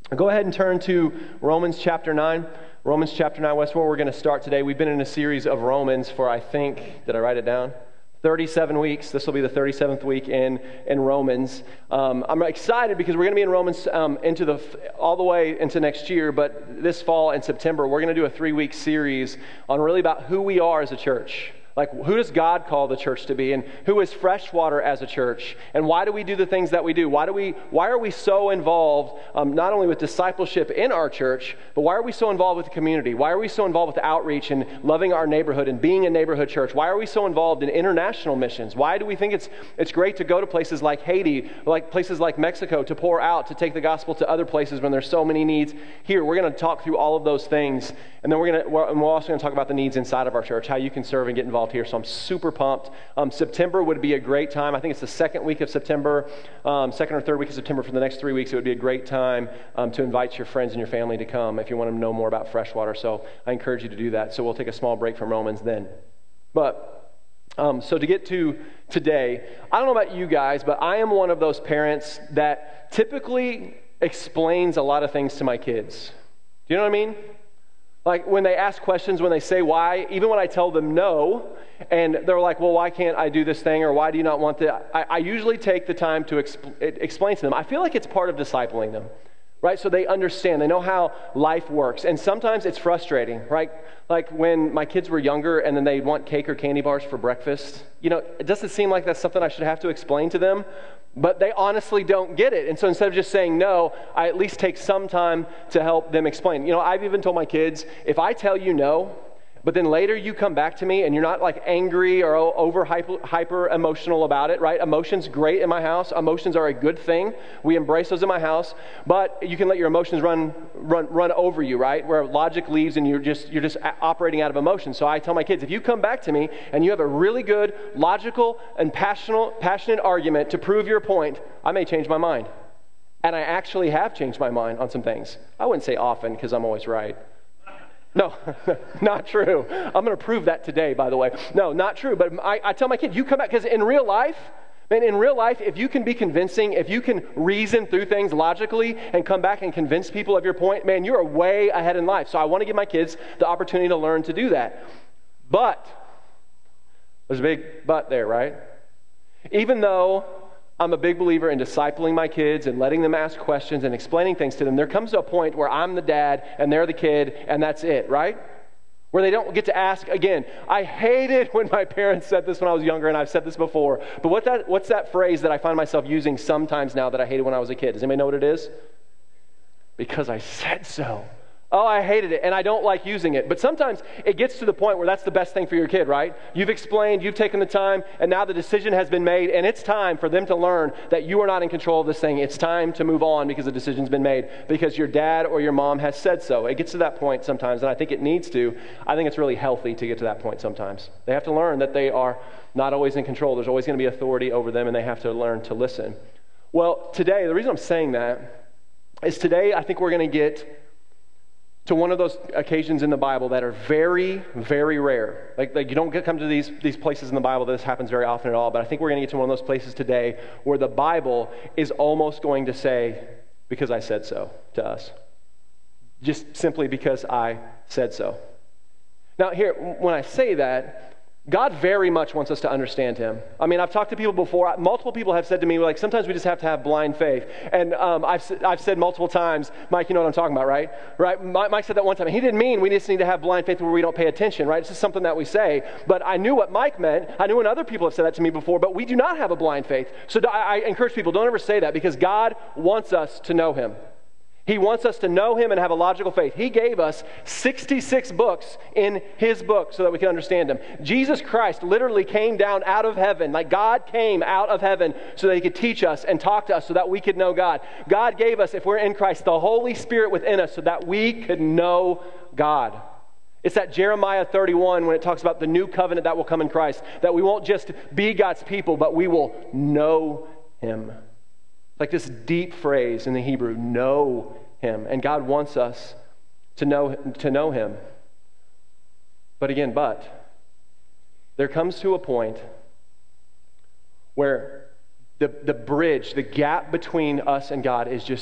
Go ahead and turn to Romans chapter 9. Romans chapter 9, that's where we're going to start today. We've been in a series of Romans for, I think, did I write it down? 37 weeks. This will be the 37th week in Romans. I'm excited because we're going to be in Romans all the way into next year, but this fall in September, we're going to do a 3-week series on really about who we are as a church. Like, who does God call the church to be? And who is Freshwater as a church? And why do we do the things that we do? Why are we so involved, not only with discipleship in our church, but why are we so involved with the community? Why are we so involved with outreach and loving our neighborhood and being a neighborhood church? Why are we so involved in international missions? Why do we think it's great to go to places like Haiti, like places like Mexico, to pour out, to take the gospel to other places when there's so many needs here? We're going to talk through all of those things. And then we're also going to talk about the needs inside of our church, how you can serve and get involved here. So I'm super pumped. September would be a great time. I think it's the second week of September, second or third week of September. For the next 3 weeks, it would be a great time to invite your friends and your family to come if you want to know more about Freshwater. So I encourage you to do that. So we'll take a small break from Romans then. But so to get to today, I don't know about you guys, but I am one of those parents that typically explains a lot of things to my kids. Do you know what I mean? Like when they ask questions, when they say why, even when I tell them no, and they're like, well, why can't I do this thing, or why do you not want that? I usually take the time to explain to them. I feel like it's part of discipling them, right? So they understand, they know how life works. And sometimes it's frustrating, right? Like when my kids were younger and then they'd want cake or candy bars for breakfast. You know, it doesn't seem like that's something I should have to explain to them, but they honestly don't get it. And so instead of just saying no, I at least take some time to help them explain. You know, I've even told my kids, if I tell you no, but then later you come back to me and you're not like angry or over hyper emotional about it, right? Emotion's great in my house. Emotions are a good thing. We embrace those in my house, but you can let your emotions run over you, right? Where logic leaves and you're just operating out of emotion. So I tell my kids, if you come back to me and you have a really good, logical and passionate argument to prove your point, I may change my mind. And I actually have changed my mind on some things. I wouldn't say often because I'm always right. No, not true. I'm going to prove that today, by the way. No, not true. But I tell my kids, you come back, because in real life, if you can be convincing, if you can reason through things logically and come back and convince people of your point, man, you are way ahead in life. So I want to give my kids the opportunity to learn to do that. But, there's a big but there, right? Even though I'm a big believer in discipling my kids and letting them ask questions and explaining things to them, there comes to a point where I'm the dad and they're the kid and that's it, right? Where they don't get to ask again. I hated when my parents said this when I was younger, and I've said this before, but what's that phrase that I find myself using sometimes now that I hated when I was a kid? Does anybody know what it is? Because I said so. Oh, I hated it, and I don't like using it. But sometimes it gets to the point where that's the best thing for your kid, right? You've explained, you've taken the time, and now the decision has been made, and it's time for them to learn that you are not in control of this thing. It's time to move on because the decision's been made, because your dad or your mom has said so. It gets to that point sometimes, and I think it needs to. I think it's really healthy to get to that point sometimes. They have to learn that they are not always in control. There's always going to be authority over them, and they have to learn to listen. Well, today, the reason I'm saying that is today I think we're going to get to one of those occasions in the Bible that are very, very rare. Like you don't come to these places in the Bible that this happens very often at all, but I think we're going to get to one of those places today where the Bible is almost going to say, because I said so, to us. Just simply because I said so. Now here, when I say that, God very much wants us to understand Him. I mean, I've talked to people before. Multiple people have said to me, like, sometimes we just have to have blind faith. And I've said multiple times, Mike, you know what I'm talking about, right? Right? Mike said that one time. He didn't mean we just need to have blind faith where we don't pay attention, right? It's just something that we say. But I knew what Mike meant. I knew when other people have said that to me before, but we do not have a blind faith. So I encourage people, don't ever say that, because God wants us to know Him. He wants us to know Him and have a logical faith. He gave us 66 books in His book so that we can understand Him. Jesus Christ literally came down out of heaven. Like God came out of heaven so that He could teach us and talk to us so that we could know God. God gave us, if we're in Christ, the Holy Spirit within us so that we could know God. It's that Jeremiah 31 when it talks about the new covenant that will come in Christ, that we won't just be God's people, but we will know Him. Like this deep phrase in the Hebrew, know Him. And God wants us to know Him. But again, there comes to a point where the bridge, the gap between us and God is just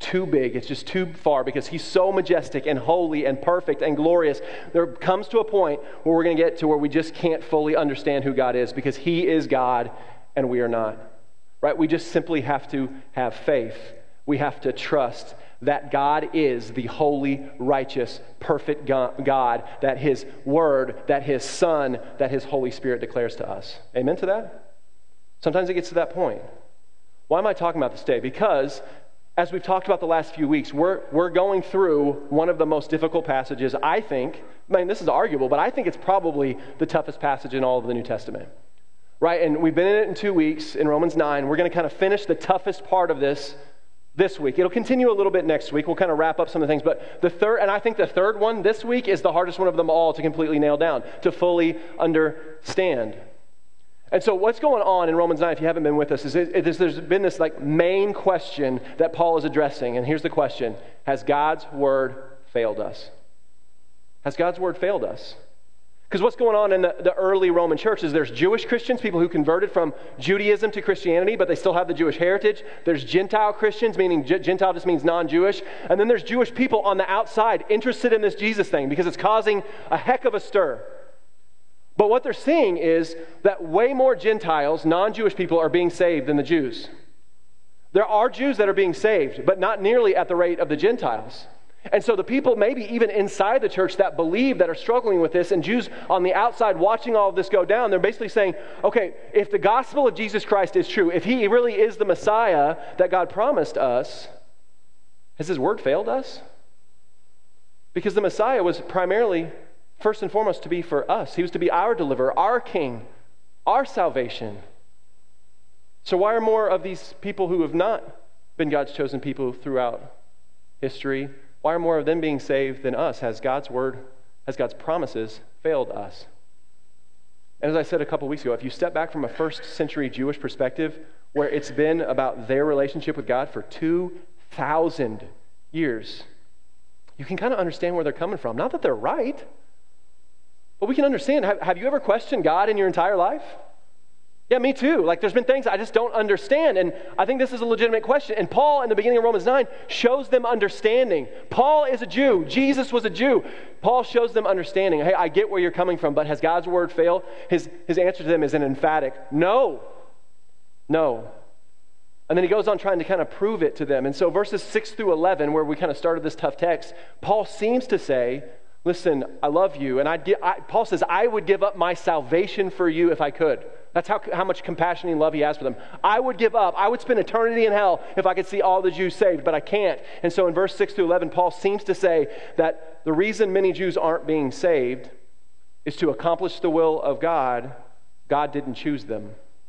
too big. It's just too far because he's so majestic and holy and perfect and glorious. There comes to a point where we're going to get to where we just can't fully understand who God is because he is God and we are not. Right? We just simply have to have faith. We have to trust that God is the holy, righteous, perfect God, that his word, that his Son, that his Holy Spirit declares to us. Amen to that? Sometimes it gets to that point. Why am I talking about this today? Because as we've talked about the last few weeks, we're going through one of the most difficult passages, I think. I mean, this is arguable, but I think it's probably the toughest passage in all of the New Testament. Right? And we've been in it in 2 weeks in Romans 9. We're going to kind of finish the toughest part of this week. It'll continue a little bit next week. We'll kind of wrap up some of the things. But I think the third one this week is the hardest one of them all to completely nail down, to fully understand. And so what's going on in Romans 9, if you haven't been with us, is there's been this main question that Paul is addressing. And here's the question. Has God's word failed us? Has God's word failed us? Because what's going on in the early Roman church is there's Jewish Christians, people who converted from Judaism to Christianity, but they still have the Jewish heritage. There's Gentile Christians, meaning Gentile just means non-Jewish. And then there's Jewish people on the outside interested in this Jesus thing because it's causing a heck of a stir. But what they're seeing is that way more Gentiles, non-Jewish people, are being saved than the Jews. There are Jews that are being saved, but not nearly at the rate of the Gentiles. And so the people maybe even inside the church that believe, that are struggling with this, and Jews on the outside watching all of this go down, they're basically saying, okay, if the gospel of Jesus Christ is true, if he really is the Messiah that God promised us, has his word failed us? Because the Messiah was primarily, first and foremost, to be for us. He was to be our deliverer, our king, our salvation. So why are more of these people who have not been God's chosen people throughout history, why are more of them being saved than us? Has God's word, has God's promises failed us? And as I said a couple weeks ago, if you step back from a first century Jewish perspective, where it's been about their relationship with God for 2,000 years, you can kind of understand where they're coming from. Not that they're right, but we can understand. Have you ever questioned God in your entire life? Yeah, me too. There's been things I just don't understand, and I think this is a legitimate question. And Paul, in the beginning of Romans 9, shows them understanding. Paul is a Jew. Jesus was a Jew. Paul shows them understanding. Hey, I get where you're coming from, but has God's word failed? His answer to them is an emphatic no. No. And then he goes on trying to kind of prove it to them. And so verses 6 through 11, where we kind of started this tough text, Paul seems to say, listen, I love you. And Paul says, I would give up my salvation for you if I could. That's how much compassion and love he has for them. I would give up. I would spend eternity in hell if I could see all the Jews saved, but I can't. And so in verse 6 through 11, Paul seems to say that the reason many Jews aren't being saved is to accomplish the will of God. God didn't choose them.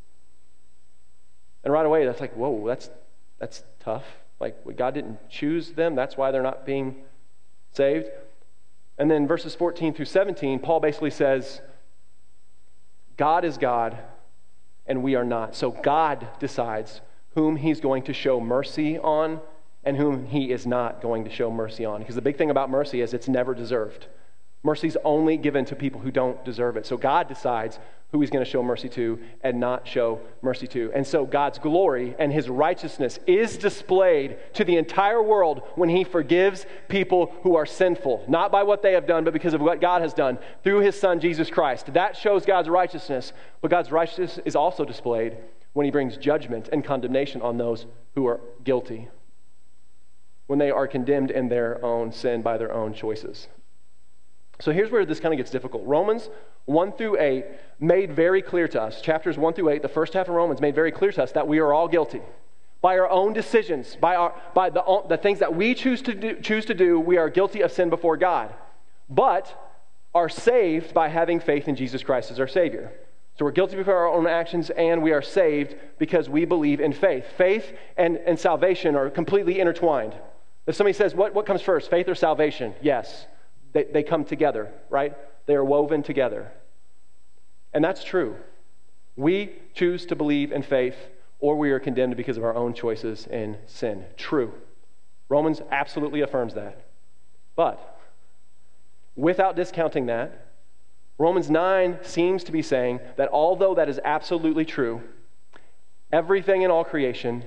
And right away, that's whoa, that's tough. God didn't choose them. That's why they're not being saved. And then verses 14 through 17, Paul basically says, God is God, and we are not. So God decides whom he's going to show mercy on and whom he is not going to show mercy on. Because the big thing about mercy is it's never deserved. Mercy's only given to people who don't deserve it. So God decides who he's going to show mercy to and not show mercy to. And so God's glory and his righteousness is displayed to the entire world when he forgives people who are sinful. Not by what they have done, but because of what God has done through his Son, Jesus Christ. That shows God's righteousness. But God's righteousness is also displayed when he brings judgment and condemnation on those who are guilty, when they are condemned in their own sin by their own choices. So here's where this kind of gets difficult. Romans 1 through 8 made very clear to us, chapters 1 through 8, the first half of Romans made very clear to us that we are all guilty. By our own decisions, by the things that we choose to do, we are guilty of sin before God, but are saved by having faith in Jesus Christ as our Savior. So we're guilty before our own actions, and we are saved because we believe in faith. Faith and salvation are completely intertwined. If somebody says, what comes first, faith or salvation? Yes. They come together, right? They are woven together. And that's true. We choose to believe in faith, or we are condemned because of our own choices in sin. True. Romans absolutely affirms that. But without discounting that, Romans 9 seems to be saying that although that is absolutely true, everything in all creation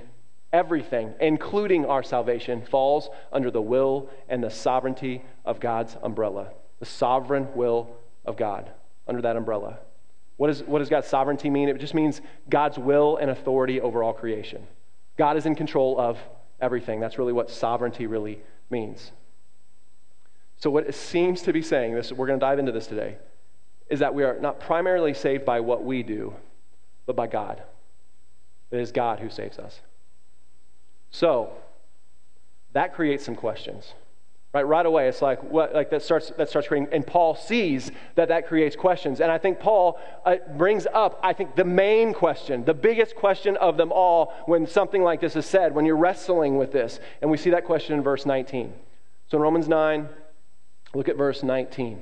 everything, including our salvation, falls under the will and the sovereignty of God's umbrella. The sovereign will of God under that umbrella. What does God's sovereignty mean? It just means God's will and authority over all creation. God is in control of everything. That's really what sovereignty really means. So what it seems to be saying, we're going to dive into this today, is that we are not primarily saved by what we do, but by God. It is God who saves us. So that creates some questions. Right away, it's like what? Like that starts creating, and Paul sees that creates questions, and I think Paul brings up, I think, the main question, the biggest question of them all, when something like this is said, when you're wrestling with this, and we see that question in verse 19. So in Romans 9, look at verse 19.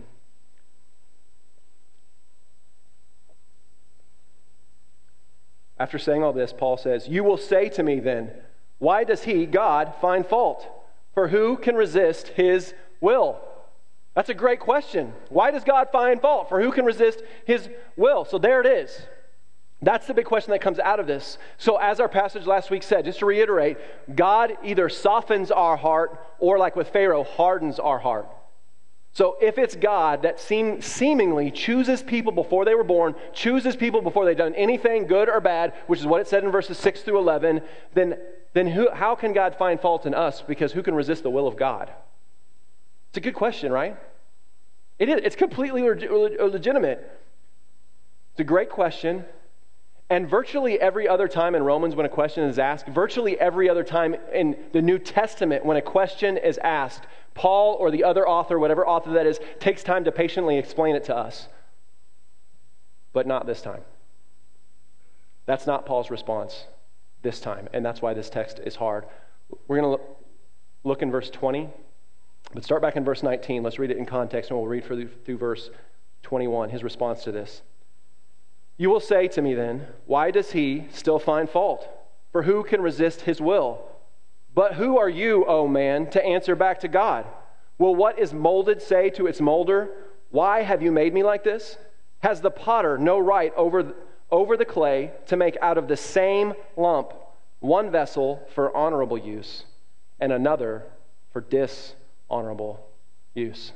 After saying all this, Paul says, "You will say to me then, why does he, God, find fault? For who can resist his will?" That's a great question. Why does God find fault? For who can resist his will? So there it is. That's the big question that comes out of this. So as our passage last week said, just to reiterate, God either softens our heart or, like with Pharaoh, hardens our heart. So if it's God that seemingly chooses people before they were born, chooses people before they've done anything good or bad, which is what it said in verses 6 through 11, then how can God find fault in us? Because who can resist the will of God? It's a good question, right? It is. It's completely legitimate. It's a great question. And virtually every other time in Romans when a question is asked, virtually every other time in the New Testament when a question is asked, Paul or the other author, whatever author that is, takes time to patiently explain it to us. But not this time. That's not Paul's response this time, and that's why this text is hard. We're going to look in verse 20, but start back in verse 19. Let's read it in context, and we'll read through verse 21, his response to this. "You will say to me then, why does he still find fault? For who can resist his will? But who are you, O man, to answer back to God? Will what is molded say to its molder, why have you made me like this? Has the potter no right over the clay to make out of the same lump one vessel for honorable use and another for dishonorable use?"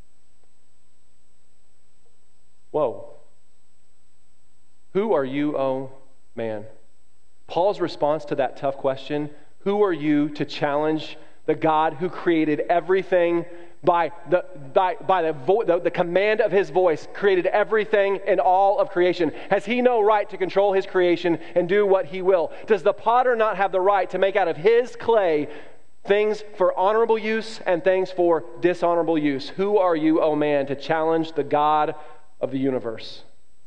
Whoa. Who are you, oh man? Paul's response to that tough question, who are you to challenge the God who created everything by the command of his voice, created everything in all of creation? Has he no right to control his creation and do what he will? Does the potter not have the right to make out of his clay things for honorable use and things for dishonorable use? Who are you, oh man, to challenge the God of the universe?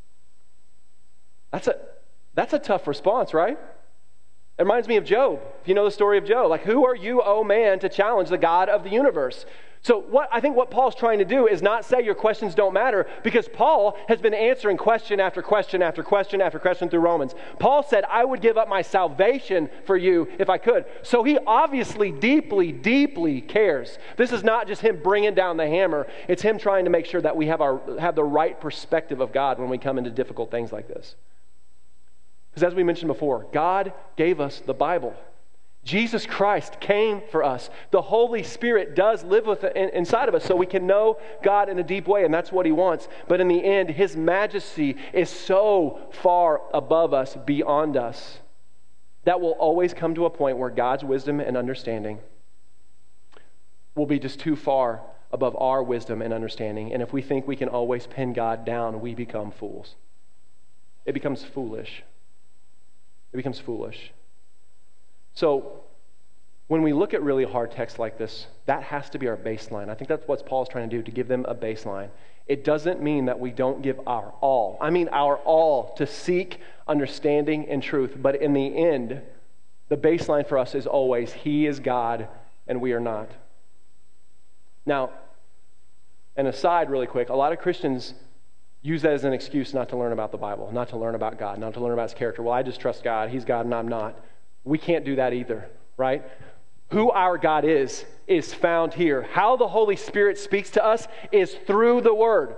That's a tough response, right? It reminds me of Job. If you know the story of Job, like, who are you, oh man, to challenge the God of the universe? So I think what Paul's trying to do is not say your questions don't matter, because Paul has been answering question after question after question after question through Romans. Paul said, I would give up my salvation for you if I could. So he obviously deeply, deeply cares. This is not just him bringing down the hammer. It's him trying to make sure that we have the right perspective of God when we come into difficult things like this. Because as we mentioned before, God gave us the Bible. Jesus Christ came for us. The Holy Spirit does live inside of us so we can know God in a deep way, and that's what he wants. But in the end, his majesty is so far above us, beyond us, that will always come to a point where God's wisdom and understanding will be just too far above our wisdom and understanding. And if we think we can always pin God down, we become fools. It becomes foolish. It becomes foolish. So when we look at really hard texts like this, that has to be our baseline. I think that's what Paul's trying to do, to give them a baseline. It doesn't mean that we don't give our all. I mean our all to seek understanding and truth. But in the end, the baseline for us is always, he is God and we are not. Now, an aside really quick, a lot of Christians use that as an excuse not to learn about the Bible, not to learn about God, not to learn about his character. Well, I just trust God. He's God and I'm not. We can't do that either, right? Who our God is found here. How the Holy Spirit speaks to us is through the Word.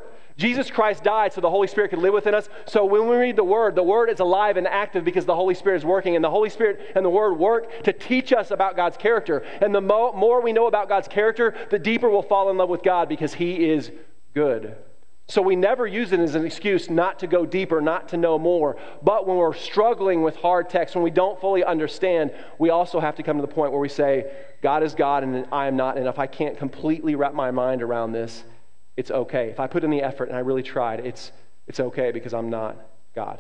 Jesus Christ died so the Holy Spirit could live within us. So when we read the Word is alive and active because the Holy Spirit is working. And the Holy Spirit and the Word work to teach us about God's character. And the more we know about God's character, the deeper we'll fall in love with God because He is good. So we never use it as an excuse not to go deeper, not to know more. But when we're struggling with hard texts, when we don't fully understand, we also have to come to the point where we say, God is God and I am not. And if I can't completely wrap my mind around this, it's okay. If I put in the effort and I really tried, it's okay because I'm not God.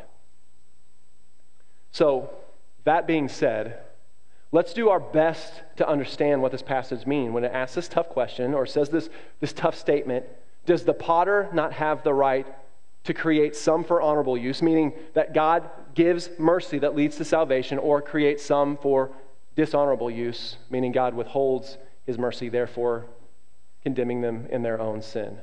So that being said, let's do our best to understand what this passage means. When it asks this tough question or says this tough statement, does the potter not have the right to create some for honorable use, meaning that God gives mercy that leads to salvation, or create some for dishonorable use, meaning God withholds His mercy, therefore condemning them in their own sin?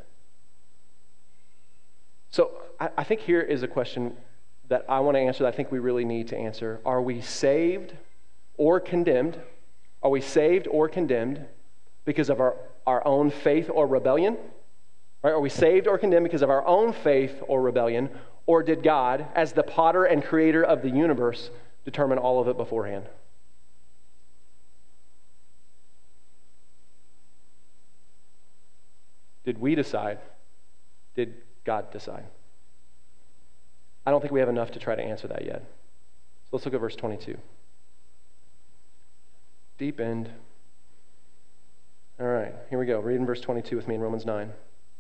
So I think here is a question that I want to answer that I think we really need to answer. Are we saved or condemned? Are we saved or condemned because of our own faith or rebellion? Right? Are we saved or condemned because of our own faith or rebellion? Or did God, as the potter and creator of the universe, determine all of it beforehand? Did we decide? Did God decide? I don't think we have enough to try to answer that yet. So let's look at verse 22. Deep end. All right, here we go. Read in verse 22 with me in Romans 9.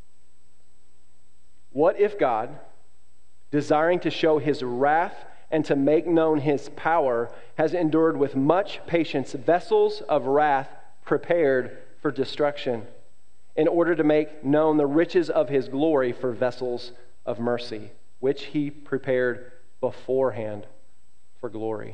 What if God, desiring to show His wrath and to make known His power, has endured with much patience vessels of wrath prepared for destruction, in order to make known the riches of His glory for vessels of mercy, which He prepared beforehand for glory?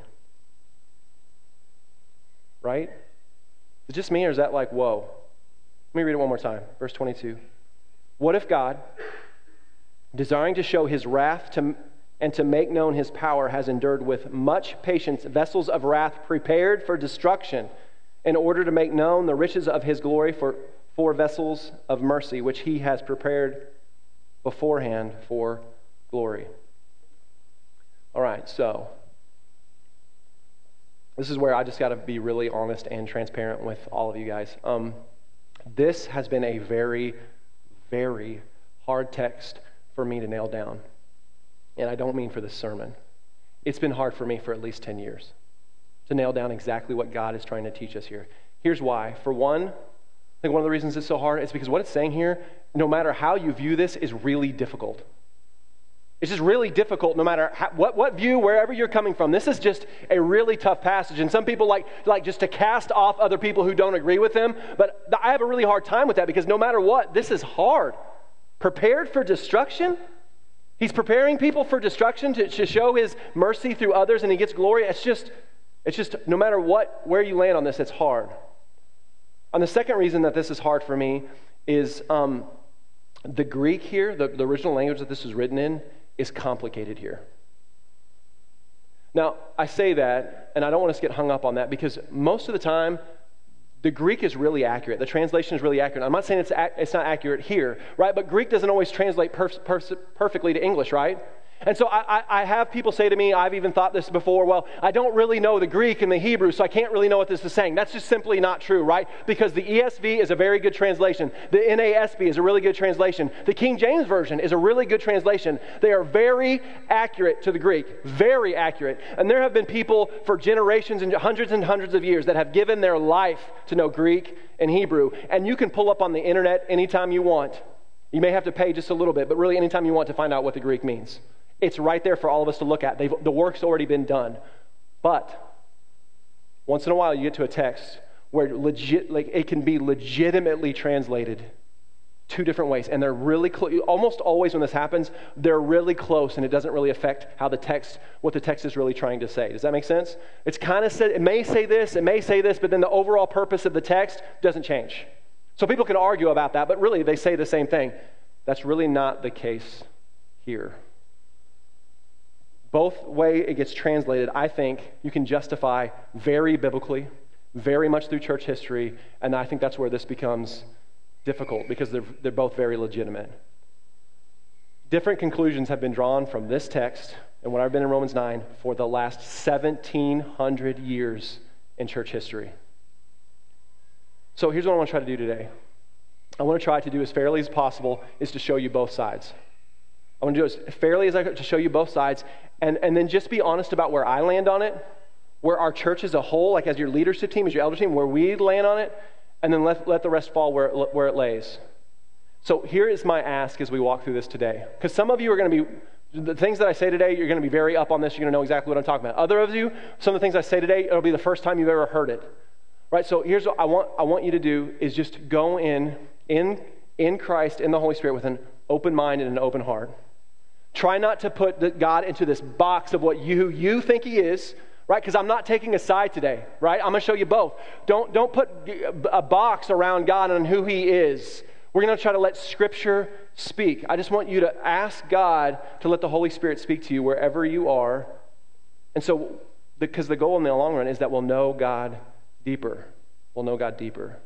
Right? Is it just me, or is that like, whoa? Let me read it one more time. Verse 22. What if God, desiring to show His wrath and to make known His power, has endured with much patience vessels of wrath prepared for destruction, in order to make known the riches of His glory for vessels of mercy, which He has prepared beforehand for glory? All right, so this is where I just got to be really honest and transparent with all of you guys. This has been a very, very hard text for me to nail down. And I don't mean for this sermon. It's been hard for me for at least 10 years to nail down exactly what God is trying to teach us here. Here's why. For one, I think one of the reasons it's so hard is because what it's saying here, no matter how you view this, is really difficult. It's just really difficult no matter what view, wherever you're coming from. This is just a really tough passage. And some people like just to cast off other people who don't agree with them. But I have a really hard time with that because no matter what, this is hard. Prepared for destruction? He's preparing people for destruction to show His mercy through others, and He gets glory. It's just no matter where you land on this, it's hard. And the second reason that this is hard for me is the Greek here, the original language that this is written in, is complicated here. Now, I say that, and I don't want us to get hung up on that, because most of the time, the Greek is really accurate. The translation is really accurate. I'm not saying it's not accurate here, right? But Greek doesn't always translate perfectly to English, right? And so I have people say to me, I've even thought this before, well, I don't really know the Greek and the Hebrew, so I can't really know what this is saying. That's just simply not true, right? Because the ESV is a very good translation. The NASB is a really good translation. The King James Version is a really good translation. They are very accurate to the Greek, very accurate. And there have been people for generations and hundreds of years that have given their life to know Greek and Hebrew. And you can pull up on the internet anytime you want. You may have to pay just a little bit, but really anytime you want to find out what the Greek means. It's right there for all of us to look at. The work's already been done. But once in a while you get to a text where it can be legitimately translated two different ways. And they're really close. Almost always when this happens, they're really close, and it doesn't really affect what the text is really trying to say. Does that make sense? It's kind of said, it may say this, but then the overall purpose of the text doesn't change. So people can argue about that, but really they say the same thing. That's really not the case here. Both way it gets translated, I think you can justify very biblically, very much through church history, and I think that's where this becomes difficult because they're both very legitimate. Different conclusions have been drawn from this text and what I've been in Romans 9 for the last 1,700 years in church history. So here's what I want to try to do today. I want to try to do as fairly as possible is to show you both sides. I want to do as fairly as I could to show you both sides, and then just be honest about where I land on it, where our church as a whole, like as your leadership team, as your elder team, where we land on it, and then let the rest fall where it lays. So here is my ask as we walk through this today. Because some of you are going to be, the things that I say today, you're going to be very up on this. You're going to know exactly what I'm talking about. Other of you, some of the things I say today, it'll be the first time you've ever heard it. Right? So here's what I want you to do is just go in Christ, in the Holy Spirit, with an open mind and an open heart. Try not to put God into this box of what you think he is, right? Because I'm not taking a side today, right? I'm going to show you both. Don't put a box around God and who he is. We're going to try to let Scripture speak. I just want you to ask God to let the Holy Spirit speak to you wherever you are. And so, because the goal in the long run is that we'll know God deeper. We'll know God deeper.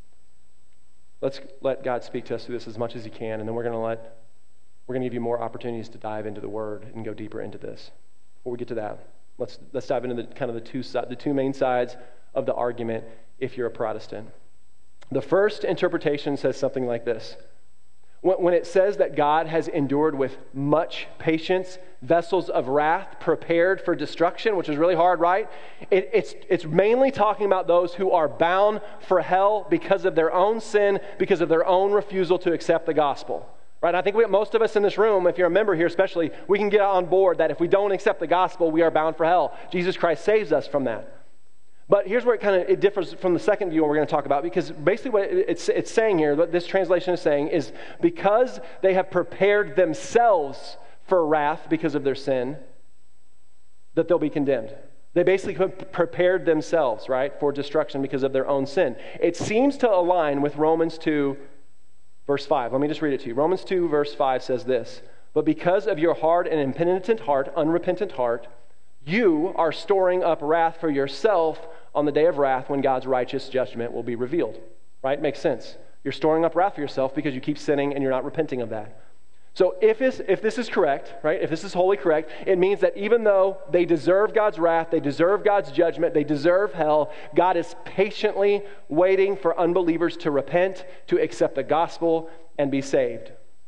Let's let God speak to us through this as much as he can, and then we're going to give you more opportunities to dive into the Word and go deeper into this. Before we get to that, let's dive into the two main sides of the argument if you're a Protestant. The first interpretation says something like this. When it says that God has endured with much patience vessels of wrath prepared for destruction, which is really hard, right? It's mainly talking about those who are bound for hell because of their own sin, because of their own refusal to accept the gospel. Right? I think most of us in this room, if you're a member here especially, we can get on board that if we don't accept the gospel, we are bound for hell. Jesus Christ saves us from that. But here's where it differs from the second view we're going to talk about, because basically what it's saying here, what this translation is saying, is because they have prepared themselves for wrath because of their sin, that they'll be condemned. They basically prepared themselves, right, for destruction because of their own sin. It seems to align with Romans 2, verse 5. Let me just read it to you. Romans 2, verse 5 says this, "But because of your hard and impenitent heart, unrepentant heart, you are storing up wrath for yourself on the day of wrath when God's righteous judgment will be revealed." Right? Makes sense. You're storing up wrath for yourself because you keep sinning and you're not repenting of that. So if this is correct, right, if this is wholly correct, it means that even though they deserve God's wrath, they deserve God's judgment, they deserve hell, God is patiently waiting for unbelievers to repent, to accept the gospel, and be saved.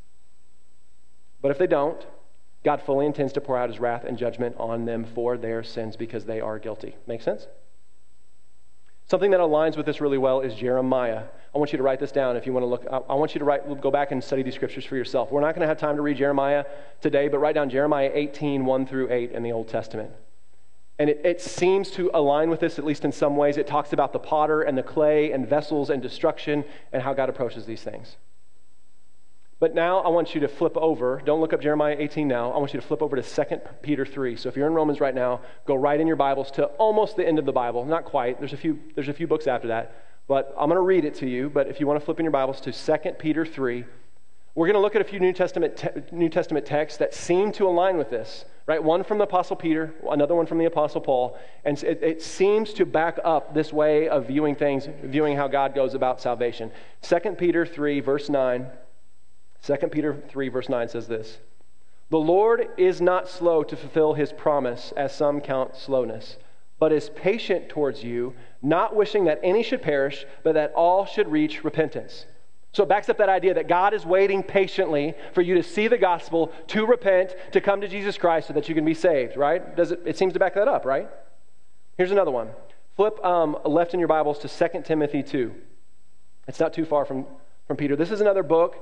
But if they don't, God fully intends to pour out his wrath and judgment on them for their sins because they are guilty. Make sense? Something that aligns with this really well is Jeremiah. I want you to write this down if you want to look. I want you to go back and study these scriptures for yourself. We're not going to have time to read Jeremiah today, but write down Jeremiah 18, 1 through 8 in the Old Testament. And it seems to align with this, at least in some ways. It talks about the potter and the clay and vessels and destruction and how God approaches these things. But now I want you to flip over. Don't look up Jeremiah 18 now. I want you to flip over to 2 Peter 3. So if you're in Romans right now, go right in your Bibles to almost the end of the Bible. Not quite. There's a few books after that. But I'm going to read it to you. But if you want to flip in your Bibles to 2 Peter 3, we're going to look at a few New Testament texts that seem to align with this. Right? One from the Apostle Peter, another one from the Apostle Paul. And it seems to back up this way of viewing things, viewing how God goes about salvation. 2 Peter 3, verse 9. 2 Peter 3, verse 9 says this, "The Lord is not slow to fulfill his promise, as some count slowness, but is patient towards you, not wishing that any should perish, but that all should reach repentance." So it backs up that idea that God is waiting patiently for you to see the gospel, to repent, to come to Jesus Christ so that you can be saved, right? It seems to back that up, right? Here's another one. Flip left in your Bibles to 2 Timothy 2. It's not too far from Peter. This is another book,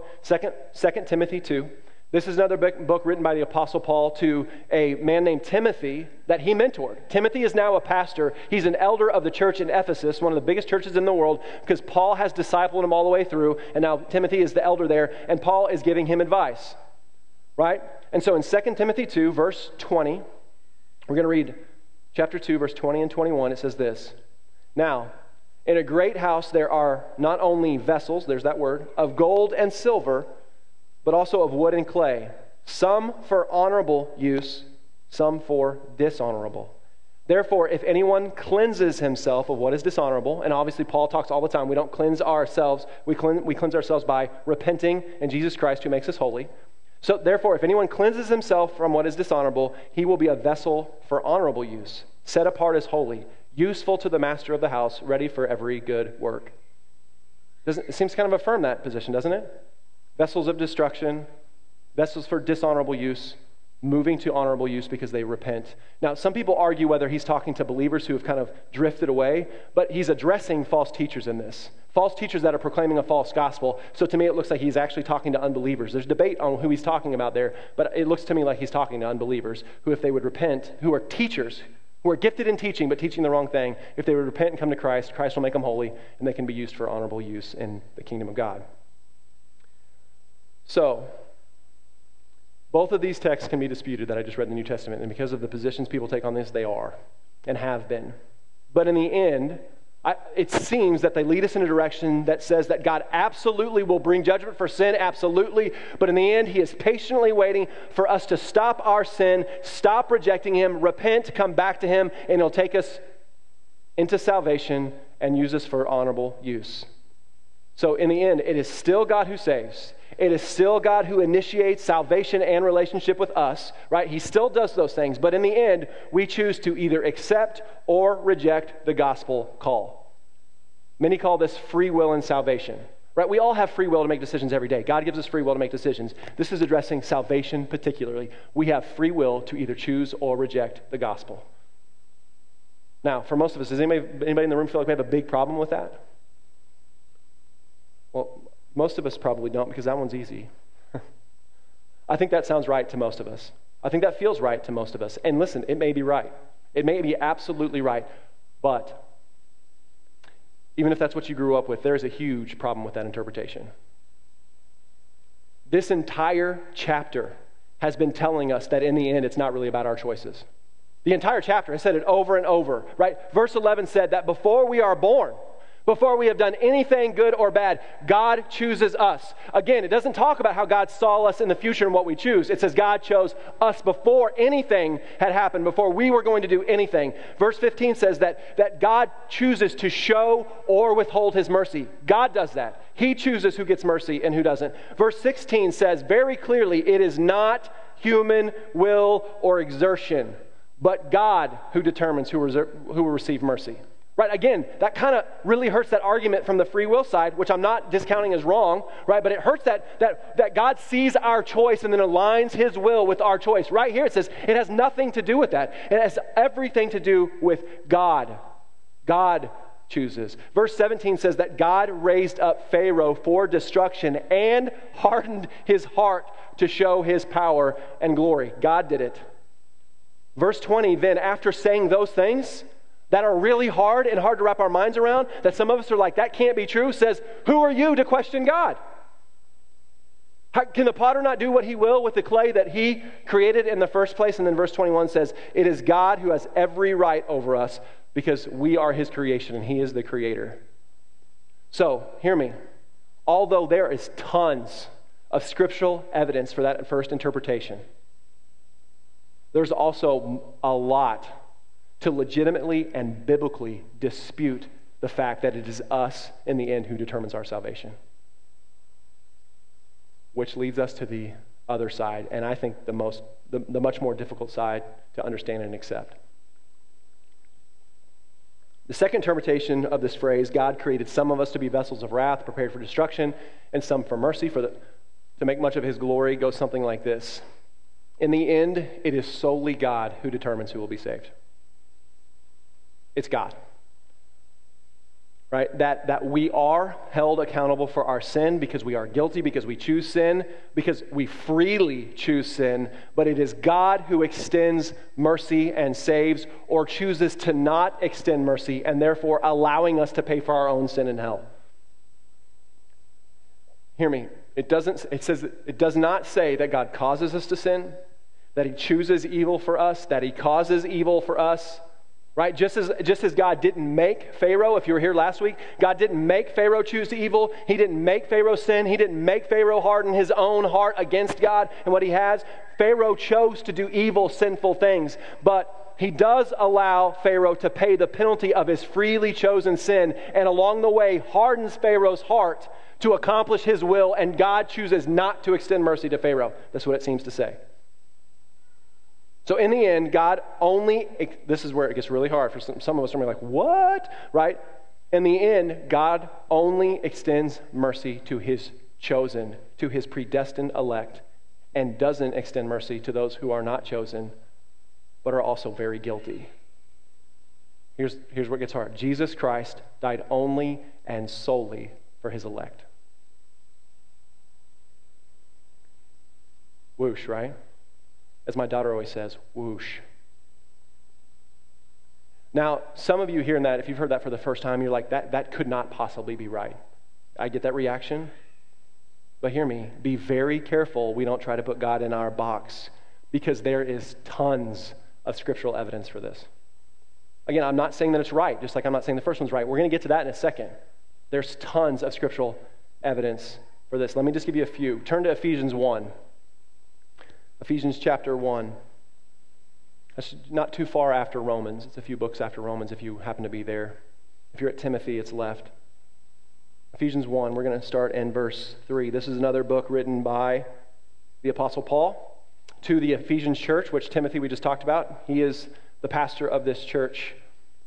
2 Timothy 2. This is another book written by the Apostle Paul to a man named Timothy that he mentored. Timothy is now a pastor. He's an elder of the church in Ephesus, one of the biggest churches in the world, because Paul has discipled him all the way through, and now Timothy is the elder there, and Paul is giving him advice, right? And so in 2 Timothy 2, verse 20, we're going to read chapter 2, verse 20 and 21. It says this, "Now, in a great house there are not only vessels," there's that word, "of gold and silver, but also of wood and clay, some for honorable use, some for dishonorable. Therefore, if anyone cleanses himself of what is dishonorable," and obviously Paul talks all the time, we don't cleanse ourselves, we cleanse ourselves by repenting in Jesus Christ who makes us holy. So therefore, if anyone cleanses himself from what is dishonorable, he will be a vessel for honorable use, set apart as holy, useful to the master of the house, ready for every good work. It seems to kind of affirm that position, doesn't it? Vessels of destruction, vessels for dishonorable use, moving to honorable use because they repent. Now, some people argue whether he's talking to believers who have kind of drifted away, but he's addressing false teachers in this. False teachers that are proclaiming a false gospel. So to me, it looks like he's actually talking to unbelievers. There's debate on who he's talking about there, but it looks to me like he's talking to unbelievers who, if they would repent, who are teachers, who are gifted in teaching, but teaching the wrong thing, if they would repent and come to Christ, Christ will make them holy, and they can be used for honorable use in the kingdom of God. So, both of these texts can be disputed that I just read in the New Testament, and because of the positions people take on this, they are and have been. But in the end, it seems that they lead us in a direction that says that God absolutely will bring judgment for sin, absolutely, but in the end, he is patiently waiting for us to stop our sin, stop rejecting him, repent, come back to him, and he'll take us into salvation and use us for honorable use. So in the end, it is still God who saves. It is still God who initiates salvation and relationship with us, right? He still does those things, but in the end, we choose to either accept or reject the gospel call. Many call this free will and salvation, right? We all have free will to make decisions every day. God gives us free will to make decisions. This is addressing salvation particularly. We have free will to either choose or reject the gospel. Now, for most of us, does anybody in the room feel like we have a big problem with that? Well, most of us probably don't, because that one's easy. I think that sounds right to most of us. I think that feels right to most of us. And listen, it may be right. It may be absolutely right. But even if that's what you grew up with, there's a huge problem with that interpretation. This entire chapter has been telling us that in the end, it's not really about our choices. The entire chapter has said it over and over, right? Verse 11 said that before we are born, before we have done anything good or bad, God chooses us. Again, it doesn't talk about how God saw us in the future and what we choose. It says God chose us before anything had happened, before we were going to do anything. Verse 15 says that God chooses to show or withhold his mercy. God does that. He chooses who gets mercy and who doesn't. Verse 16 says very clearly, it is not human will or exertion, but God who determines who will receive mercy. Right, again, that kind of really hurts that argument from the free will side, which I'm not discounting as wrong, right? But it hurts that God sees our choice and then aligns his will with our choice. Right here it says it has nothing to do with that. It has everything to do with God. God chooses. Verse 17 says that God raised up Pharaoh for destruction and hardened his heart to show his power and glory. God did it. Verse 20, then after saying those things that are really hard and hard to wrap our minds around, that some of us are like, that can't be true, says, who are you to question God? Can the potter not do what he will with the clay that he created in the first place? And then verse 21 says, it is God who has every right over us because we are his creation and he is the creator. So, hear me. Although there is tons of scriptural evidence for that first interpretation, there's also a lot to legitimately and biblically dispute the fact that it is us in the end who determines our salvation. Which leads us to the other side, and I think the much more difficult side to understand and accept. The second interpretation of this phrase, God created some of us to be vessels of wrath, prepared for destruction, and some for mercy, to make much of his glory, goes something like this. In the end, it is solely God who determines who will be saved. It's God, right? That we are held accountable for our sin because we are guilty, because we choose sin, because we freely choose sin, but it is God who extends mercy and saves, or chooses to not extend mercy and therefore allowing us to pay for our own sin in hell. Hear me. It does not say that God causes us to sin, that he chooses evil for us, that he causes evil for us. Right? Just as God didn't make Pharaoh, if you were here last week, God didn't make Pharaoh choose to evil. He didn't make Pharaoh sin. He didn't make Pharaoh harden his own heart against God and what he has. Pharaoh chose to do evil, sinful things. But he does allow Pharaoh to pay the penalty of his freely chosen sin, and along the way hardens Pharaoh's heart to accomplish his will, and God chooses not to extend mercy to Pharaoh. That's what it seems to say. So in the end, God only, this is where it gets really hard for some of us. Are like, what? Right? In the end, God only extends mercy to his chosen, to his predestined elect, and doesn't extend mercy to those who are not chosen, but are also very guilty. Here's what gets hard. Jesus Christ died only and solely for his elect. Whoosh, right? As my daughter always says, whoosh. Now, some of you hearing that, if you've heard that for the first time, you're like, that could not possibly be right. I get that reaction. But hear me, be very careful we don't try to put God in our box, because there is tons of scriptural evidence for this. Again, I'm not saying that it's right, just like I'm not saying the first one's right. We're going to get to that in a second. There's tons of scriptural evidence for this. Let me just give you a few. Turn to Ephesians 1. Ephesians chapter 1. That's not too far after Romans. It's a few books after Romans if you happen to be there. If you're at Timothy, it's left. Ephesians 1, we're going to start in verse 3. This is another book written by the Apostle Paul to the Ephesian church, which Timothy we just talked about. He is the pastor of this church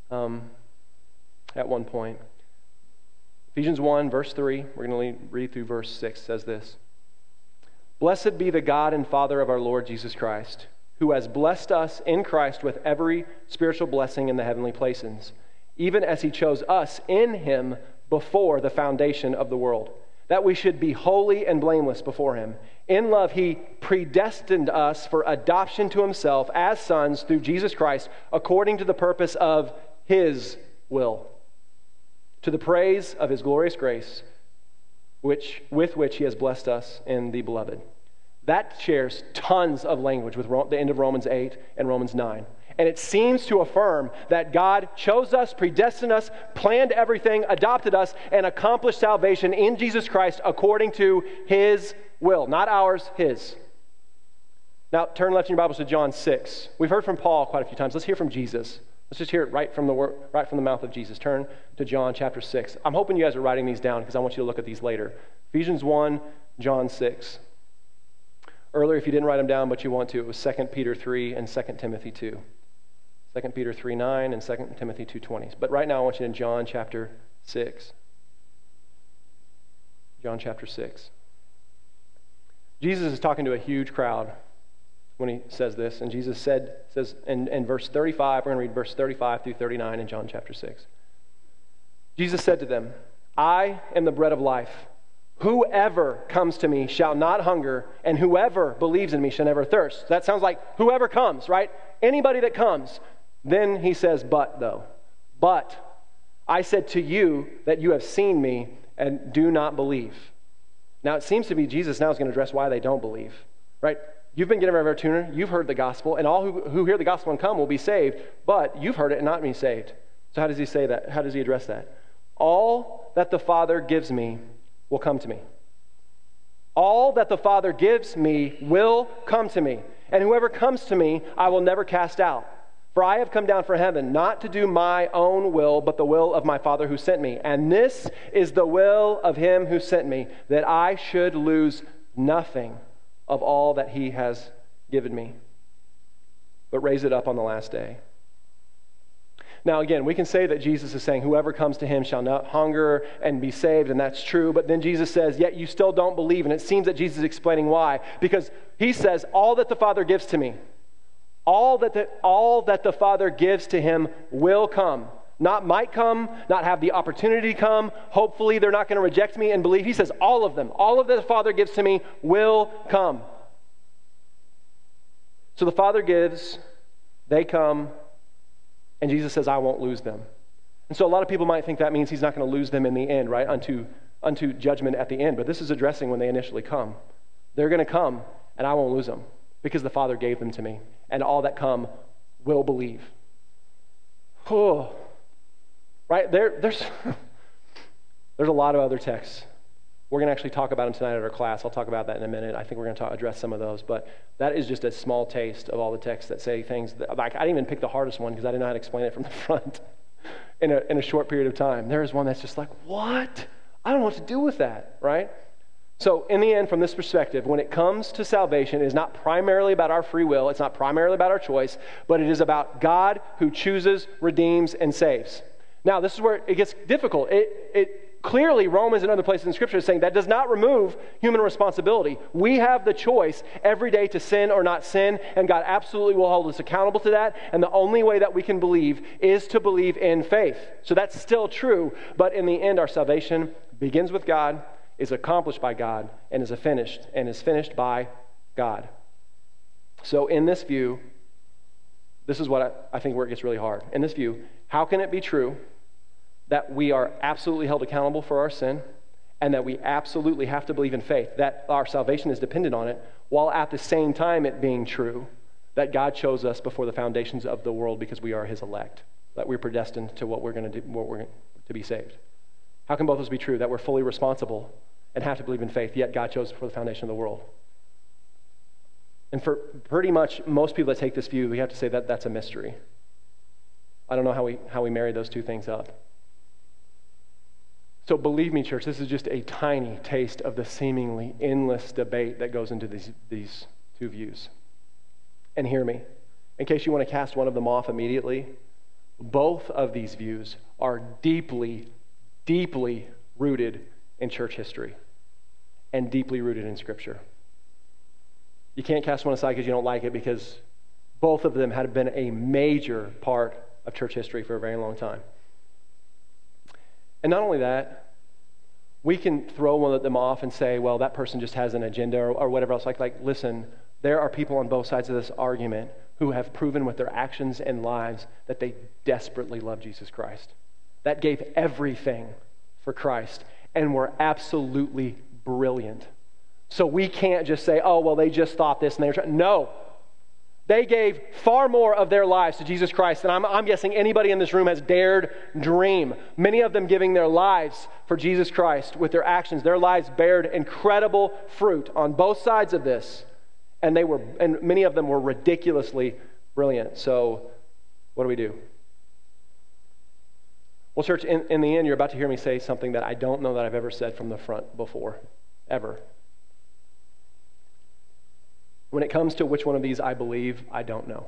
at one point. Ephesians 1, verse 3, we're going to read through verse 6, says this. Blessed be the God and Father of our Lord Jesus Christ, who has blessed us in Christ with every spiritual blessing in the heavenly places, even as he chose us in him before the foundation of the world, that we should be holy and blameless before him. In love, he predestined us for adoption to himself as sons through Jesus Christ, according to the purpose of his will, to the praise of his glorious grace, with which he has blessed us in the beloved. That shares tons of language with the end of Romans 8 and Romans 9. And it seems to affirm that God chose us, predestined us, planned everything, adopted us, and accomplished salvation in Jesus Christ according to his will. Not ours, his. Now, turn left in your Bibles to John 6. We've heard from Paul quite a few times. Let's hear from Jesus. Let's just hear it right from the mouth of Jesus. Turn to John chapter 6. I'm hoping you guys are writing these down because I want you to look at these later. Ephesians 1, John 6. Earlier, if you didn't write them down, but you want to, it was 2 Peter 3 and 2 Timothy 2. 2 Peter 3:9 and 2 Timothy 2:20. But right now I want you in John chapter 6. John chapter 6. Jesus is talking to a huge crowd when he says this. And Jesus says in verse 35, we're going to read verse 35 through 39 in John chapter 6. Jesus said to them, I am the bread of life. Whoever comes to me shall not hunger, and whoever believes in me shall never thirst. That sounds like whoever comes, right? Anybody that comes. Then he says, but I said to you that you have seen me and do not believe. Now it seems to be Jesus now is going to address why they don't believe, right? You've been given a tuner, you've heard the gospel, and all who hear the gospel and come will be saved, but you've heard it and not be saved. So how does he say that? How does he address that? All that the Father gives me will come to me. All that the Father gives me will come to me. And whoever comes to me, I will never cast out. For I have come down from heaven, not to do my own will, but the will of my Father who sent me. And this is the will of him who sent me, that I should lose nothing of all that he has given me, but raise it up on the last day. Now again, we can say that Jesus is saying, whoever comes to him shall not hunger and be saved, and that's true. But then Jesus says, yet you still don't believe. And it seems that Jesus is explaining why. Because he says, all that the Father gives to me, all that the Father gives to him will come. Not might come, not have the opportunity to come. Hopefully they're not going to reject me and believe. He says all of them, all of that the Father gives to me will come. So the Father gives, they come, and Jesus says, I won't lose them. And so a lot of people might think that means he's not going to lose them in the end, right? Unto judgment at the end. But this is addressing when they initially come. They're going to come, and I won't lose them because the Father gave them to me. And all that come will believe. Oh, right? There's a lot of other texts We're going to actually talk about them tonight at our class. I'll talk about that in a minute. I think we're going to address some of those. But that is just a small taste of all the texts that say things that, like, I didn't even pick the hardest one because I didn't know how to explain it from the front in a short period of time. There is one that's just like, what? I don't know what to do with that, right? So in the end, from this perspective, when it comes to salvation, it is not primarily about our free will. It's not primarily about our choice, but it is about God who chooses, redeems, and saves. Now, this is where it gets difficult. Clearly, Romans and other places in Scripture is saying that does not remove human responsibility. We have the choice every day to sin or not sin, and God absolutely will hold us accountable to that, and the only way that we can believe is to believe in faith. So that's still true, but in the end, our salvation begins with God, is accomplished by God, and is finished by God. So in this view, this is what I think where it gets really hard. In this view, how can it be true that we are absolutely held accountable for our sin and that we absolutely have to believe in faith, that our salvation is dependent on it, while at the same time it being true that God chose us before the foundations of the world because we are his elect, that we're predestined to what we're going to do, to be saved? How can both of those be true, that we're fully responsible and have to believe in faith, yet God chose us before the foundation of the world? And for pretty much most people that take this view, we have to say that that's a mystery. I don't know how we marry those two things up. So believe me, church, this is just a tiny taste of the seemingly endless debate that goes into these two views. And hear me, in case you want to cast one of them off immediately, both of these views are deeply, deeply rooted in church history and deeply rooted in Scripture. You can't cast one aside because you don't like it, because both of them had been a major part of church history for a very long time. And not only that, we can throw one of them off and say, well, that person just has an agenda or whatever else. Like, listen, there are people on both sides of this argument who have proven with their actions and lives that they desperately love Jesus Christ, that gave everything for Christ, and were absolutely brilliant. So we can't just say, oh, well, they just thought this and they were trying. No. They gave far more of their lives to Jesus Christ than I'm guessing anybody in this room has dared dream. Many of them giving their lives for Jesus Christ with their actions. Their lives bared incredible fruit on both sides of this. And many of them were ridiculously brilliant. So what do we do? Well, church, in the end, you're about to hear me say something that I don't know that I've ever said from the front before, ever. When it comes to which one of these I believe, I don't know.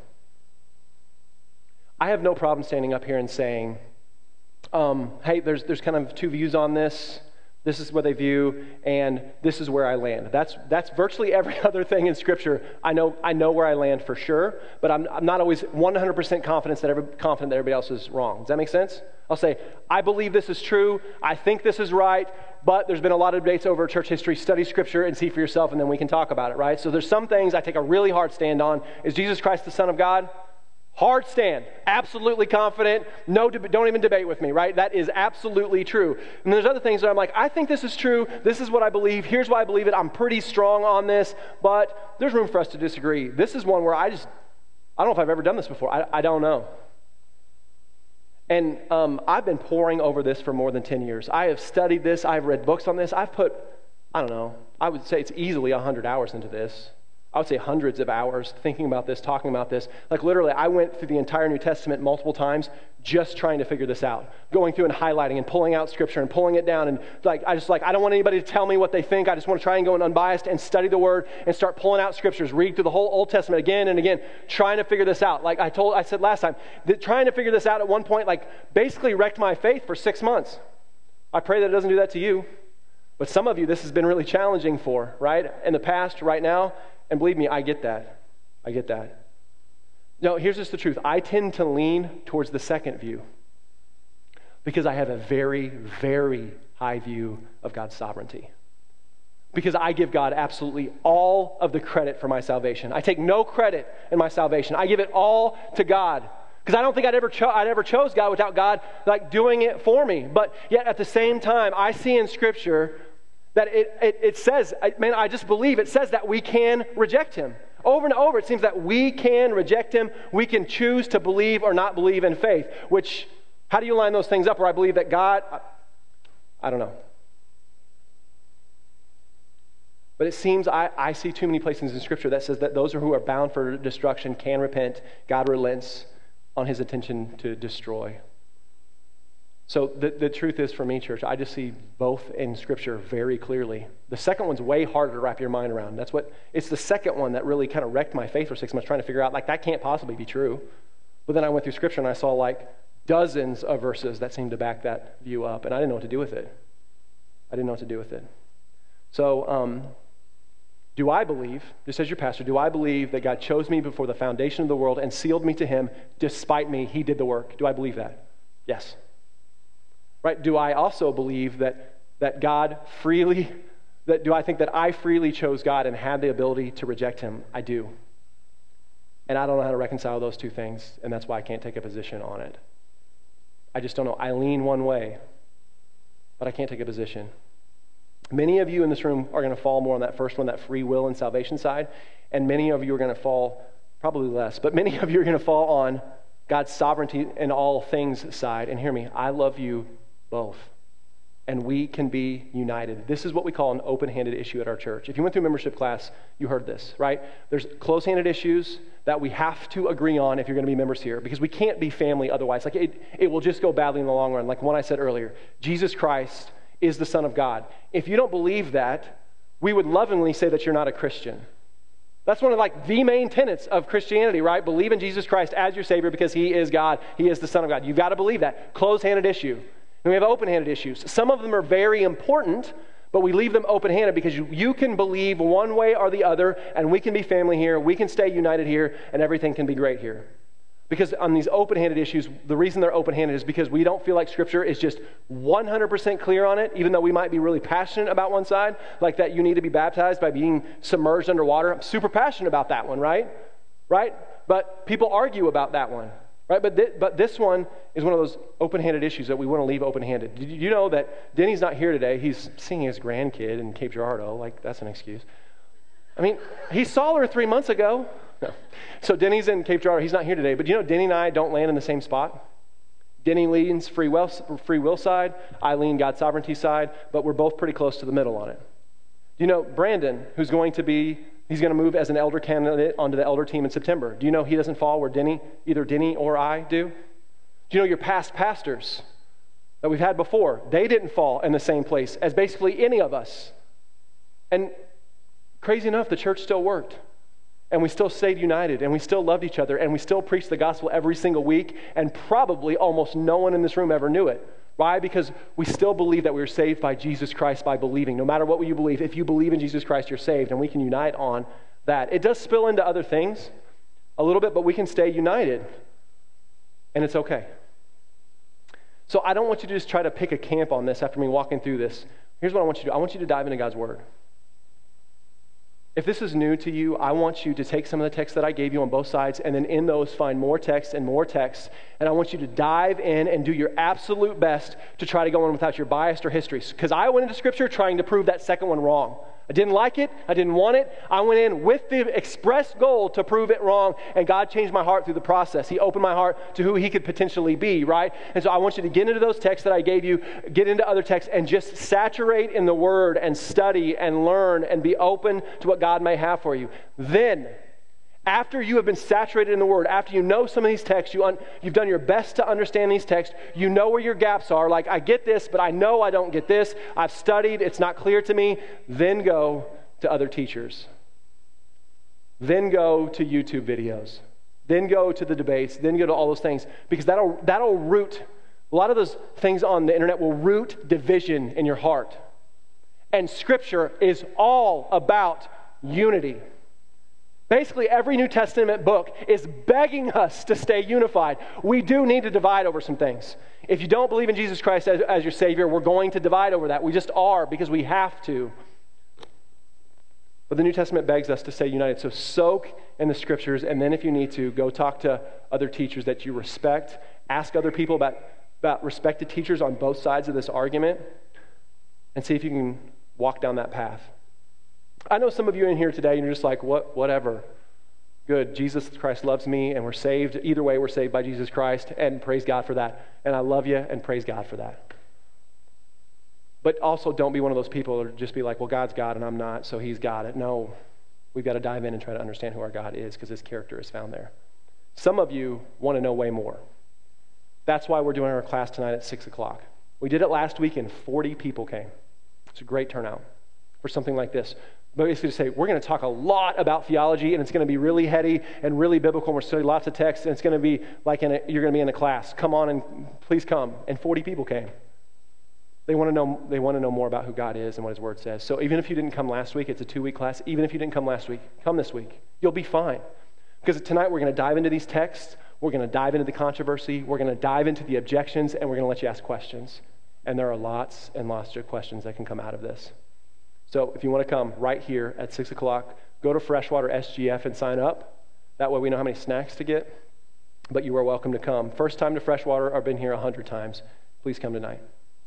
I have no problem standing up here and saying, hey, there's kind of two views on this. This is what they view, and this is where I land. That's virtually every other thing in Scripture. I know where I land for sure, but I'm not always 100% confident that everybody else is wrong. Does that make sense? I'll say, I believe this is true. I think this is right, but there's been a lot of debates over church history. Study Scripture and see for yourself, and then we can talk about it, right? So there's some things I take a really hard stand on. Is Jesus Christ the Son of God? Hard stand. Absolutely confident. No, don't even debate with me, right? That is absolutely true. And there's other things that I'm like, I think this is true. This is what I believe. Here's why I believe it. I'm pretty strong on this, but there's room for us to disagree. This is one where I don't know if I've ever done this before. I don't know. And I've been poring over this for more than 10 years. I have studied this. I've read books on this. I've put, I don't know, I would say it's easily 100 hours into this. I would say hundreds of hours thinking about this, talking about this. Like literally, I went through the entire New Testament multiple times just trying to figure this out. Going through and highlighting and pulling out Scripture and pulling it down. And I don't want anybody to tell me what they think. I just want to try and go in unbiased and study the Word and start pulling out Scriptures, read through the whole Old Testament again and again, trying to figure this out. Like I said last time, that trying to figure this out at one point, basically wrecked my faith for 6 months. I pray that it doesn't do that to you. But some of you, this has been really challenging for, right? In the past, right now. And believe me, I get that. I get that. No, here's just the truth. I tend to lean towards the second view because I have a very, very high view of God's sovereignty. Because I give God absolutely all of the credit for my salvation. I take no credit in my salvation. I give it all to God. Because I don't think I'd ever chose God without God doing it for me. But yet at the same time, I see in Scripture that it says, man, I just believe it says that we can reject Him. Over and over, it seems that we can reject Him. We can choose to believe or not believe in faith. Which, how do you line those things up where I believe that God, I don't know. But it seems I see too many places in Scripture that says that those who are bound for destruction can repent. God relents on his intention to destroy. So the truth is for me, church, I just see both in Scripture very clearly. The second one's way harder to wrap your mind around. It's the second one that really kind of wrecked my faith for 6 months, trying to figure out, like, that can't possibly be true. But then I went through Scripture and I saw, like, dozens of verses that seemed to back that view up, and I didn't know what to do with it. So, do I believe, just as your pastor, do I believe that God chose me before the foundation of the world and sealed me to him despite me? He did the work. Do I believe that? Yes. Right? Do I also believe that God freely, do I think that I freely chose God and had the ability to reject him? I do. And I don't know how to reconcile those two things, and that's why I can't take a position on it. I just don't know. I lean one way, but I can't take a position. Many of you in this room are going to fall more on that first one, that free will and salvation side, and many of you are going to fall, probably less, but many of you are going to fall on God's sovereignty in all things side. And hear me, I love you both. And we can be united. This is what we call an open-handed issue at our church. If you went through membership class, you heard this, right? There's close-handed issues that we have to agree on if you're going to be members here, because we can't be family otherwise. Like it will just go badly in the long run. Like one I said earlier, Jesus Christ is the Son of God. If you don't believe that, we would lovingly say that you're not a Christian. That's one of like the main tenets of Christianity, right? Believe in Jesus Christ as your Savior because he is God. He is the Son of God. You've got to believe that. Close-handed issue. And we have open-handed issues. Some of them are very important, but we leave them open-handed because you can believe one way or the other, and we can be family here, we can stay united here, and everything can be great here. Because on these open-handed issues, the reason they're open-handed is because we don't feel like Scripture is just 100% clear on it, even though we might be really passionate about one side, like that you need to be baptized by being submerged underwater. I'm super passionate about that one, right? But people argue about that one. Right, but this one is one of those open-handed issues that we want to leave open-handed. Did you know that Denny's not here today? He's seeing his grandkid in Cape Girardeau. Like, that's an excuse. I mean, he saw her 3 months ago. No. So Denny's in Cape Girardeau. He's not here today. But you know, Denny and I don't land in the same spot. Denny leans free will side. I lean God's sovereignty side. But we're both pretty close to the middle on it. Do you know Brandon, he's going to move as an elder candidate onto the elder team in September. Do you know he doesn't fall where either Denny or I do? Do you know your past pastors that we've had before, they didn't fall in the same place as basically any of us. And crazy enough, the church still worked. And we still stayed united, and we still loved each other, and we still preached the gospel every single week, and probably almost no one in this room ever knew it. Why? Because we still believe that we were saved by Jesus Christ by believing. No matter what you believe, if you believe in Jesus Christ, you're saved, and we can unite on that. It does spill into other things a little bit, but we can stay united, and it's okay. So I don't want you to just try to pick a camp on this after me walking through this. Here's what I want you to do. I want you to dive into God's Word. If this is new to you, I want you to take some of the texts that I gave you on both sides, and then in those find more text, and I want you to dive in and do your absolute best to try to go in without your bias or history. Because I went into Scripture trying to prove that second one wrong. I didn't like it. I didn't want it. I went in with the express goal to prove it wrong, and God changed my heart through the process. He opened my heart to who He could potentially be, right? And so I want you to get into those texts that I gave you, get into other texts, and just saturate in the Word and study and learn and be open to what God may have for you. Then, after you have been saturated in the Word, after you know some of these texts, you've done your best to understand these texts, you know where your gaps are, like, I get this, but I know I don't get this, I've studied, it's not clear to me, then go to other teachers. Then go to YouTube videos. Then go to the debates. Then go to all those things, because that'll root, a lot of those things on the internet will root division in your heart. And Scripture is all about unity. Basically, every New Testament book is begging us to stay unified. We do need to divide over some things. If you don't believe in Jesus Christ as your Savior, we're going to divide over that. We just are, because we have to. But the New Testament begs us to stay united. So soak in the Scriptures, and then if you need to, go talk to other teachers that you respect. Ask other people about respected teachers on both sides of this argument, and see if you can walk down that path. I know some of you in here today, and you're just like, whatever. Good, Jesus Christ loves me, and we're saved. Either way, we're saved by Jesus Christ, and praise God for that. And I love you, and praise God for that. But also don't be one of those people who just be like, well, God's God and I'm not, so he's got it. No, we've got to dive in and try to understand who our God is because his character is found there. Some of you want to know way more. That's why we're doing our class tonight at 6 o'clock. We did it last week and 40 people came. It's a great turnout for something like this. But basically to say, we're going to talk a lot about theology and it's going to be really heady and really biblical and we're studying lots of texts and it's going to be like you're going to be in a class. Come on and please come. And 40 people came. They want to know more about who God is and what his word says. So even if you didn't come last week, it's a 2-week class. Even if you didn't come last week, come this week. You'll be fine. Because tonight we're going to dive into these texts. We're going to dive into the controversy. We're going to dive into the objections and we're going to let you ask questions. And there are lots and lots of questions that can come out of this. So if you want to come right here at 6 o'clock, go to Freshwater SGF and sign up. That way we know how many snacks to get. But you are welcome to come. First time to Freshwater, I've been here 100 times. Please come tonight.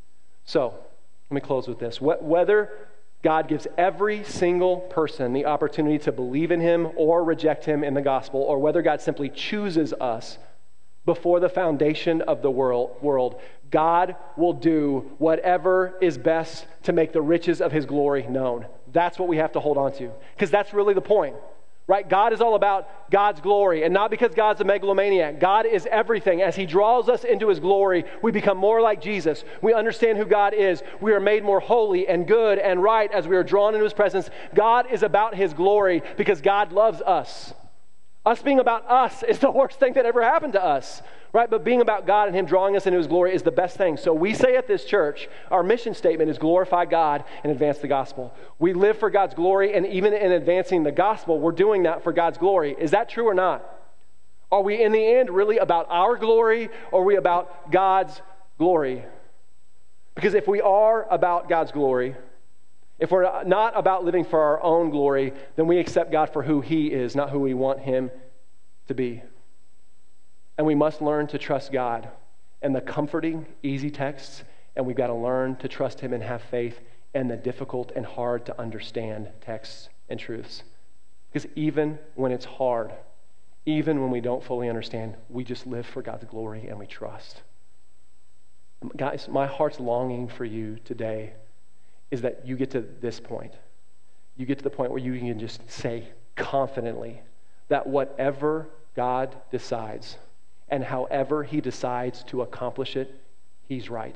So, let me close with this. Whether God gives every single person the opportunity to believe in him or reject him in the gospel, or whether God simply chooses us before the foundation of the world, God will do whatever is best to make the riches of his glory known. That's what we have to hold on to, because that's really the point. Right? God is all about God's glory, and not because God's a megalomaniac. God is everything. As he draws us into his glory, we become more like Jesus. We understand who God is. We are made more holy and good and right as we are drawn into his presence. God is about his glory because God loves us. Us being about us is the worst thing that ever happened to us. Right? But being about God and him drawing us into his glory is the best thing. So we say at this church, our mission statement is glorify God and advance the gospel. We live for God's glory, and even in advancing the gospel, we're doing that for God's glory. Is that true or not? Are we in the end really about our glory, or are we about God's glory? Because if we are about God's glory, if we're not about living for our own glory, then we accept God for who he is, not who we want him to be. And we must learn to trust God and the comforting, easy texts, and we've got to learn to trust him and have faith in the difficult and hard to understand texts and truths. Because even when it's hard, even when we don't fully understand, we just live for God's glory and we trust. Guys, my heart's longing for you today is that you get to this point. You get to the point where you can just say confidently that whatever God decides, and however he decides to accomplish it, he's right.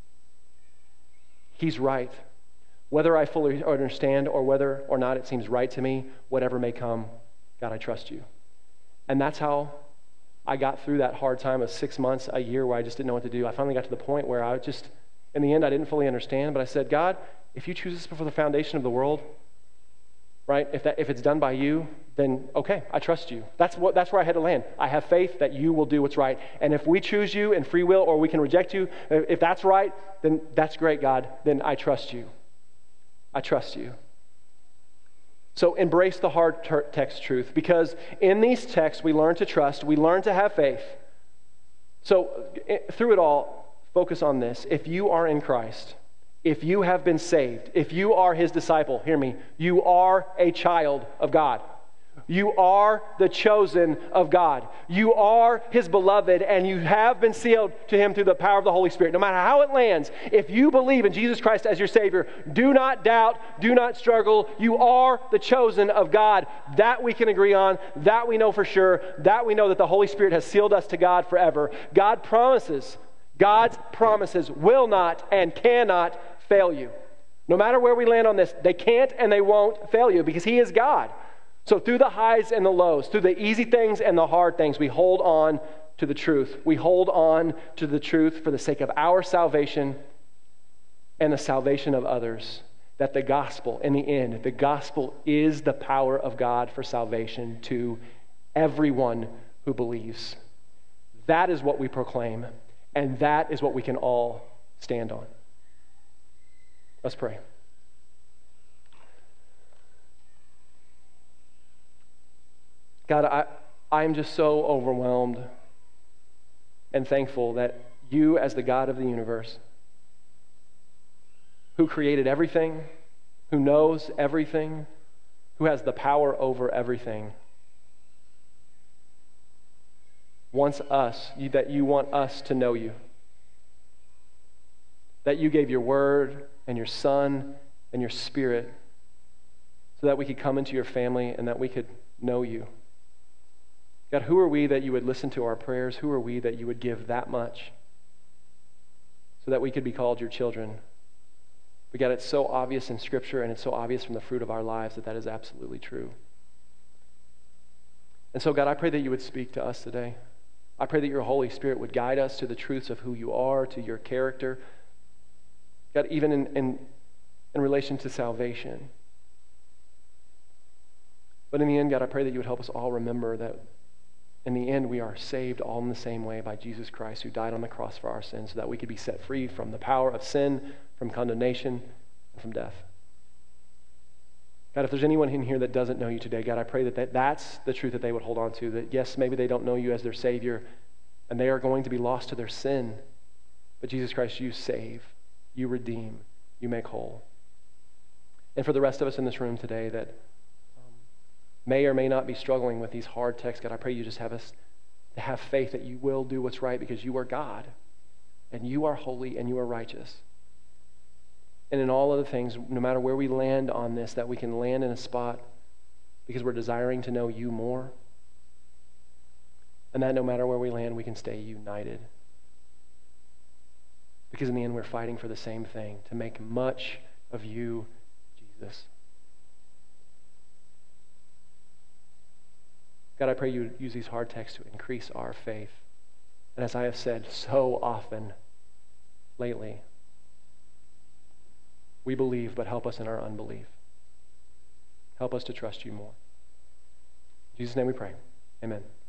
He's right. Whether I fully understand or whether or not it seems right to me, whatever may come, God, I trust you. And that's how I got through that hard time of 6 months, a year where I just didn't know what to do. I finally got to the point where I just, in the end, I didn't fully understand, but I said, God, if you choose this before the foundation of the world, right? If it's done by you, then okay, I trust you. That's where I had to land. I have faith that you will do what's right. And if we choose you in free will or we can reject you, if that's right, then that's great, God. Then I trust you. I trust you. So embrace the hard text truth, because in these texts we learn to trust, we learn to have faith. So through it all, focus on this. If you are in Christ, if you have been saved, if you are his disciple, hear me, you are a child of God. You are the chosen of God. You are his beloved, and you have been sealed to him through the power of the Holy Spirit. No matter how it lands, if you believe in Jesus Christ as your Savior, do not doubt, do not struggle. You are the chosen of God. That we can agree on, that we know for sure, that we know that the Holy Spirit has sealed us to God forever. God's promises will not and cannot fail you. No matter where we land on this, they can't and they won't fail you because he is God. So through the highs and the lows, through the easy things and the hard things, we hold on to the truth. We hold on to the truth for the sake of our salvation and the salvation of others. That the gospel, in the end, the gospel is the power of God for salvation to everyone who believes. That is what we proclaim, and that is what we can all stand on. Let's pray. God, I am just so overwhelmed and thankful that you, as the God of the universe, who created everything, who knows everything, who has the power over everything, that you want us to know you. That you gave your word and your Son and your Spirit so that we could come into your family and that we could know you. God, who are we that you would listen to our prayers? Who are we that you would give that much so that we could be called your children? But God, it's so obvious in Scripture and it's so obvious from the fruit of our lives that that is absolutely true. And so, God, I pray that you would speak to us today. I pray that your Holy Spirit would guide us to the truths of who you are, to your character. God, even in relation to salvation. But in the end, God, I pray that you would help us all remember that in the end we are saved all in the same way by Jesus Christ, who died on the cross for our sins so that we could be set free from the power of sin, from condemnation, and from death. God, if there's anyone in here that doesn't know you today, God, I pray that that's the truth that they would hold on to. That yes, maybe they don't know you as their Savior, and they are going to be lost to their sin. But Jesus Christ, you save, you redeem, you make whole. And for the rest of us in this room today that may or may not be struggling with these hard texts, God, I pray you just have us to have faith that you will do what's right because you are God, and you are holy, and you are righteous. And in all other things, no matter where we land on this, that we can land in a spot because we're desiring to know you more. And that no matter where we land, we can stay united. Because in the end, we're fighting for the same thing, to make much of you, Jesus. God, I pray you would use these hard texts to increase our faith. And as I have said so often lately, we believe, but help us in our unbelief. Help us to trust you more. In Jesus' name we pray. Amen.